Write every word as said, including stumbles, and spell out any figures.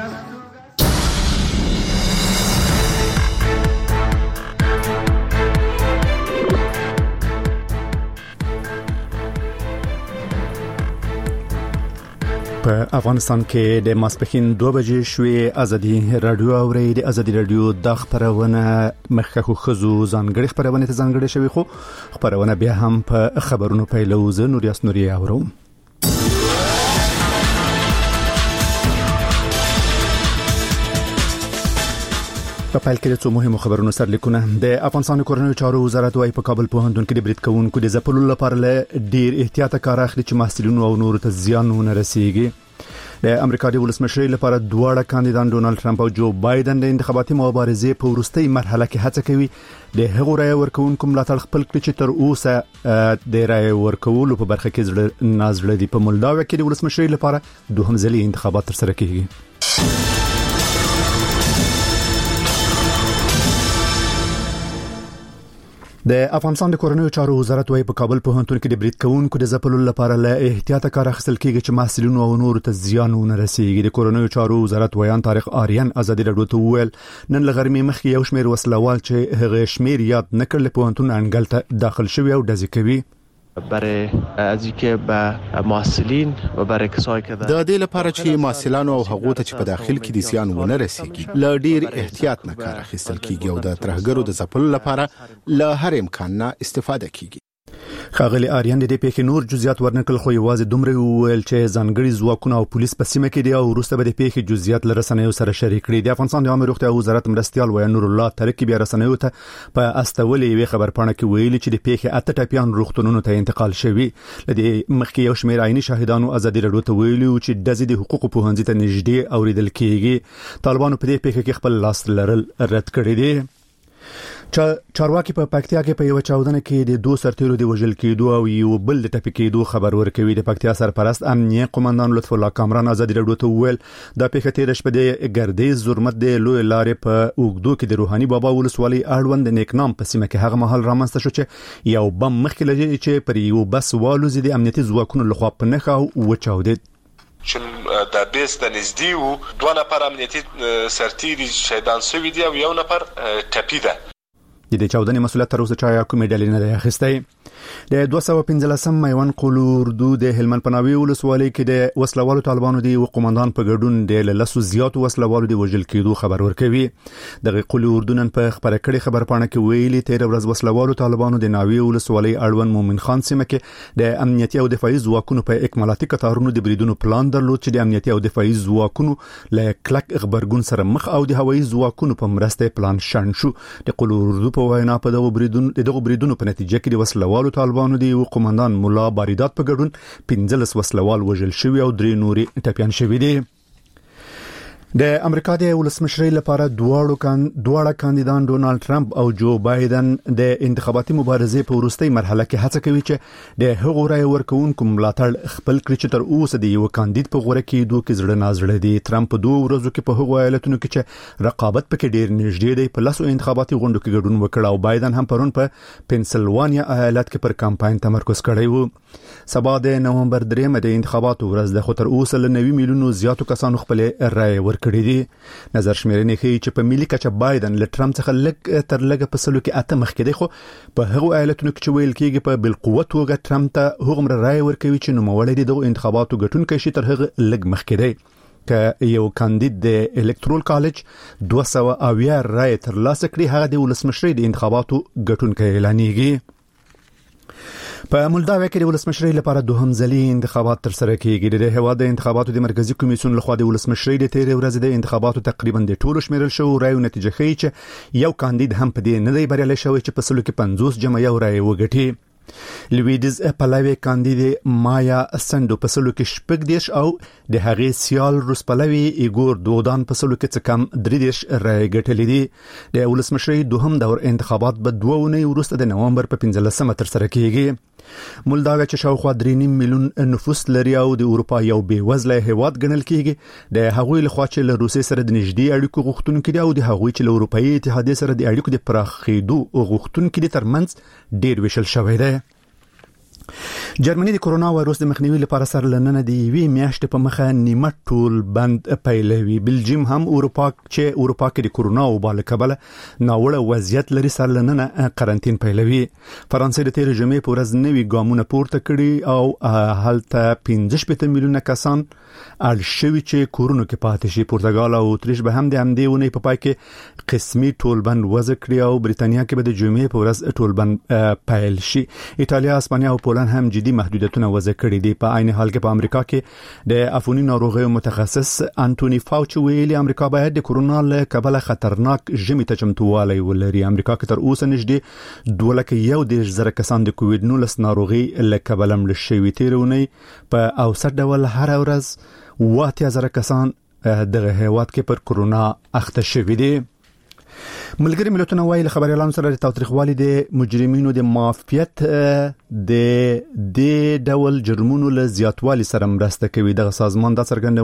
په افغانستان کې د ماسپښین دوه بجې شوې ازادي رادیو اوري د ازادي رادیو د خبرونه مخکخو خزو ځانګړي خبرونه ته ځانګړي شوی خو خبرونه بیا هم په خبرونو پیلو ز نور یاسنوري اورو په پایل کې د څو مهمو خبرونو سرلیکونه د افغانستان کورنیو چارو وزارت وايي په کابل پوهنتون کې د برید کوونکو د ځپلو لپاره له ډیر احتیاط کار اخلي چې محصلینو او نورو ته زیان ونه رسیږي د امریکا د ولسمشر لپاره دواړه کاندیدان ډونالد ټرمپ او جو بایدن د انتخاباتي مبارزې په وروستۍ مرحله کې هڅه کوي د هغو رای ورکوونکو ملاتړ خپل کړي چې تر اوسه د رای ورکولو په برخه کې ځړ نازړه دي په مولداوا کې د ولسمشر لپاره دوهم ځلي انتخابات تر سره کیږي د افغانستان د کورنیو چارو وزارت وايي په کابل پوهنتون کې د برید کوونکو د ځپلو لپاره له احتیاط کار اخیستل کیږي چې محصلینو او نورو ته زیان ونه رسیږي د کورنیو چارو وزارت ویان طارق آریان ازادي رادیو ته ویل نن لغرمې مخکې یو شمېر وسلوال چې هغه شمېر یاد نکړل پوهنتون انګل ته داخل شوی او دزي کوي برای از اینکه به محصلین و برای کسایی که د دې لپاره چې محصلان او هغو ته چې په داخل کې د زیان ونه رسیږي ل ډیر احتیاط نه کار اخیستل کیږي او د ترهګرو د ځپلو لپاره له هر امکان نه استفاده کیږي خاغلی آریان د دې پیښې نور جزئیات ورنکل خو یوازې دومره ویل چې ځانګړي ځواکونه او پولیس په سیمه کې دي او وروسته به د پیښې جزئیات لرسنیو سره شریک کړي د افغانستان د عامه روغتیا وزارت مرستيال وای نور الله ترکی بیا رسنیو ته په استولې وی خبرپاڼه کې ویلي چې د پیښې اته ټاپیان روغتونونو ته انتقال شوی لدی مخکې یو شمېر عیني شاهدانو ازادي رادیو ته ویلي چې د ځدې حقوقو پوهنځي ته نږدې اوریدل کیږي طالبانو په دې پیښه کې خپل لاس لرل رد کړی دی چارواکي په پکتیا کې په یو چاودنه کې د دوه سرتیرو دی وژل کېدو او یو بل د ټپي کېدو خبر ورکوي د پکتیا سرپرست امنیه قومندان لطف الله کامران ازادي رادیو ته ویل د پیښه تیر شپه د ګردې زرمت د لوی لارې په اوګدو کې د روحاني بابا ولسوالۍ اړوند د نیکنام په سیمه کې هغه محل رامنځته شو چې یو بم مخکې لږ چې پر یو بس والو زیدي امنیتي ځواکونو لخوا په نخا او چاودید چون د بیس د نزدې وو دوه نفر امنیتي سرتیري شهیدان شوي دي او یو نفر ټپي ده د چاودنې مسؤلیت تر اوسه چا کومې ډلې نه دی اخیستی د دوه سوه پنځلسم میوان قلو اردو د هلمند پناوي ولسوالۍ کې د وسلوالو طالبانو دی قومندان په ګډون د لسو زیات وسلوالو دی وژل کېدو خبر ورکوي د قلو اردو نن په خبره کړي خبرپاڼه کې ویلي تیر ورځ وسلوالو طالبانو د ناوی ولسوالۍ اړوند مومن خان سیمه کې د امنیتي او دفاعي ځواکونو په اکمالاتي کتارونو د بریدونو پلان درلود چې د امنیتي او دفاعي ځواکونو له کلک خبرګون سره مخ او د هوایي ځواکونو په مرسته پلان شن شو د قلو اردو په وینا په دغه بریدونو دغه بریدونو په نتیجه کې د وسلوالو طالبانو دی قومندان مولا باریدات په ګډون پنځلس وسلوال وژل شوی او درې نوري ټپيان شوی دي د امریکا د ولسمشر لپاره دواړو کان دواړه کاندیدان ډونالد ټرمپ او جو بایدن د انتخاباتي مبارزې په وروستۍ مرحله کې هڅه کوي چې د هغو رای ورکوونکو ملاتړ خپل کړي چې تر اوسه د یو کاندید په غوړه کې دوه کې زړه نازړه دي ټرمپ دوه ورځو کې په هغو ایالتونو کې چې رقابت پکې ډیر نږدې دی په لاسو انتخاباتي غونډو کې ګډون وکړ او بایدن هم پرون په پنسلوانیا ایالت کې پر کمپاین تمرکز کړی وو سبا د نومبر درېمه د انتخاباتو ورځ د خو تر اوسه ل نوي میلیونو زیاتو کسانو خپل رای ورکړي کړی دي نظر شمیرنې ښیي چې په ملي کچه بایدن له ټرمپ څخه لږ تر لږه په سلو کې اته مخکې دی خو په هغو ایالتونو کې چې ویل کېږي په بالقوه توګه ټرمپ ته هغومره رای ورکوي چې نوموړی دی د انتخاباتو ګټونکی شي تر هغه لږ مخکې دی که یو کاندید د الکترال کالج دوه سوه اویا رای ترلاسه کړي هغه د ولسمشرۍ د انتخاباتو ګټونکی اعلانېږي په مولداوا کې د ولسمشرۍ لپاره دوهم ځلي انتخابات تر سره کیږي د هواد د انتخاباتو د مرکزی کمیسیون لخوا د ولسمشرۍ د تیر ورځ د انتخاباتو تقریبا د ټولو شمیرل شو رایو نتیجه ښیي چې یو کاندید هم په دې نه دی بریالی شوی چې په سلو کې پنځوس جمع یو رای وګټي لویدز پلاوی کاندید مایا سندو په سلو کې شپږ دیش او د هغې سیال روسپلوی ایګور دودان په سلو کې څه کم درې دیش رای ګټلې دي د ولسمشرۍ دوهم دور انتخابات به دوه اونۍ وروسته د نومبر په پنځلسمه تر سره کیږي مولداوا چې شاوخوا درې نیم میلیون نفوس لري او د اروپا یو بې وزله هیواد ګڼل کیږي د هغوی لخوا چې له روسیې سره د نږدې اړیکو غوښتونکي دي او د هغوی چې له اروپایي اتحادیې سره د اړیکو د پراخېدو غوښتونکي دي ترمنځ ډیر ویشل شوی دی جرمني د کورونا وایروس د مخنیوي لپاره سره لننه د یوې میاشتې په مخه نیمه ټول بند پیلوي. بلجیم هم اروپا چې اروپا کې د کورونا وبا له کبله ناوړه وضعیت لري سره لننه قرنټین پیلوي. فرانسې د تیر جمعې په ورځ نوي ګامونه پورته کړي او هلته پنځه شپږ میلیونه کسان اړ شوي چې کورونو کې پاتې شي. پرتګال او اتریش به هم د همدې ونې په پای کې قسمي ټولبند وضع کړي او بریتانیا کې به د جمعې په ورځ ټولبند پیل شي. ایتالیا، اسپانیا او پولند هم جدي محدودیتونه وضع کړي دي. په عین حال کې په امریکا کې د عفوني ناروغیو متخصص انټونی فاوچي ویلي امریکا باید د کورونا له کبله خطرناک ژمي ته چمتووالی ولري. امریکا کې تر اوسه نږدې دوه لکه یو دېرش زره کسان د کووډ نولس ناروغي له کبله مړه شوي. تیرونی په اوسط ډول هر ورځ اووه اتیا زره کسان دغه هیواد کې پر کورونا اخته شوي دي. ملګری ملتونه وايي له خبريالانو سره د تاوتریخوالي د مجرمینو د معافیت د د ډول جرمونو له زیاتوالي سره مرسته کوي. دغه سازمان دا څرګندوي